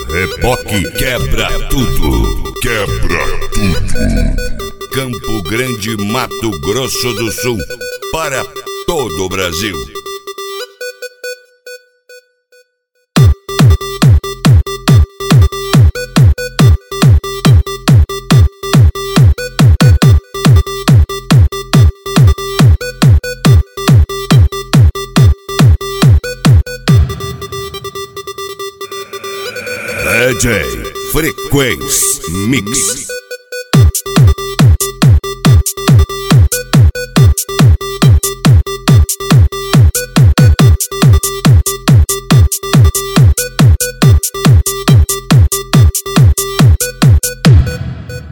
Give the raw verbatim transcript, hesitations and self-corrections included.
Reboque quebra tudo. Quebra tudo. Campo Grande, Mato Grosso do Sul. Para todo o Brasil. D J Frequência Mix.